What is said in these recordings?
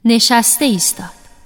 نشسته ایستاد.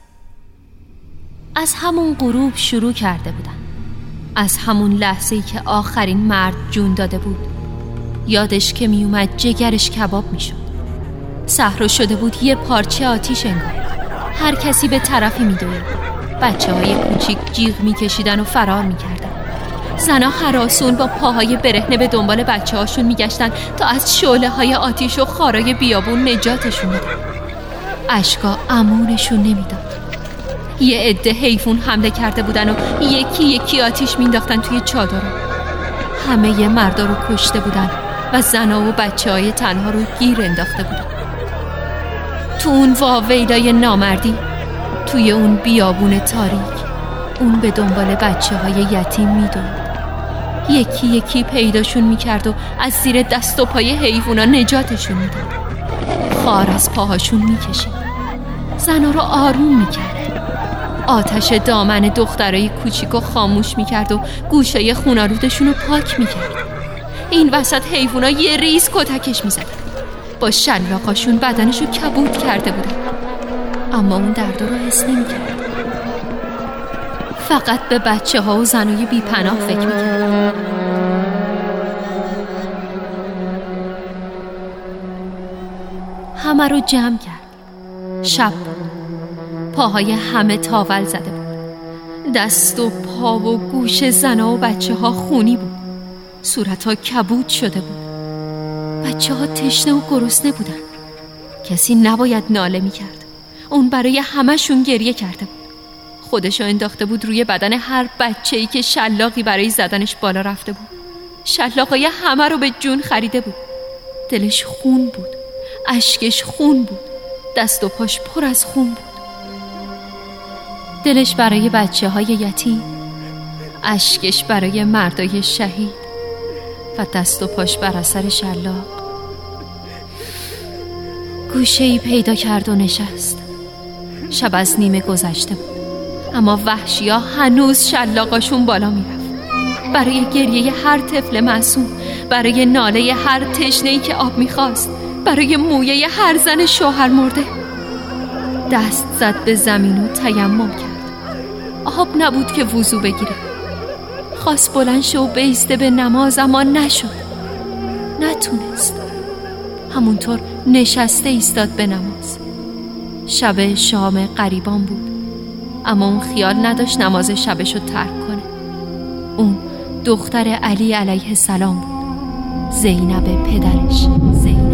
از همون غروب شروع کرده بودن. از همون لحظه‌ای که آخرین مرد جون داده بود. یادش که می اومد جگرش کباب می شد. صحرا شده بود یه پارچه آتیش انگار. هر کسی به طرفی می دوید. بچه های کوچیک جیغ می کشیدن و فرار می کردن. زنا هراسون با پاهای برهنه به دنبال بچه هاشون می گشتن تا از شعله های آتیش و خارای بیابون نجاتشون بدن. اشکا امونشون نمیداد. یه عده حیوان حمله کرده بودن و یکی یکی آتیش مینداختن توی چادرها. همه ی مردا رو کشته بودن و زنا و بچه های تنها رو گیر انداخته بودن. تو اون واویلای نامردی، توی اون بیابون تاریک، اون به دنبال بچه های یتیم میدوید. یکی یکی پیداشون میکرد و از زیر دست و پای حیوونا نجاتشون میداد. خار از پاهاشون میکشید. زنا رو آروم میکرد. آتش دامن دخترای کوچیکو خاموش میکرد و گوشای خونالودشون رو پاک میکرد. این وسط حیوونا یه ریز کتکش میزدن. با شلاقاشون بدنشو کبود کرده بودن. اما اون درد رو حس نمیکرد. فقط به بچه ها و زنای بی پناه فکر میکرد. همه رو جمع کرد. شب بود. پاهای همه تاول زده بود. دست و پا و گوش زنا و بچه ها خونی بود. صورت ها کبود شده بود. بچه ها تشنه و گرسنه بودن. کسی نباید ناله می کرد. اون برای همه‌شون گریه کرده بود. خودشو انداخته بود روی بدن هر بچه‌ای که شلاقی برای زدنش بالا رفته بود. شلاقای همه رو به جون خریده بود. دلش خون بود. اشکش خون بود. دست و پاش پر از خون بود. دلش برای بچه های یتیم، اشکش برای مردای شهید و دست و پاش بر اثر شلاق. گوشه‌ای پیدا کرد و نشست. شب از نیمه گذشته بود، اما وحشی‌ها هنوز شلاقاشون بالا میرفت. برای گریه هر طفل معصوم، برای ناله هر تشنه‌ای که آب میخواست، برای مویه هر زن شوهر مرده. دست زد به زمین و تیمم کرد. آب نبود که وضو بگیره. خواست بلند شه و بایسته به نماز، اما نشد. نتونست. همونطور نشسته ایستاد به نماز. شب شام غریبان بود، اما اون خیال نداشت نماز شبشو ترک کنه. اون دختر علی علیه السلام بود. زینب پدرش.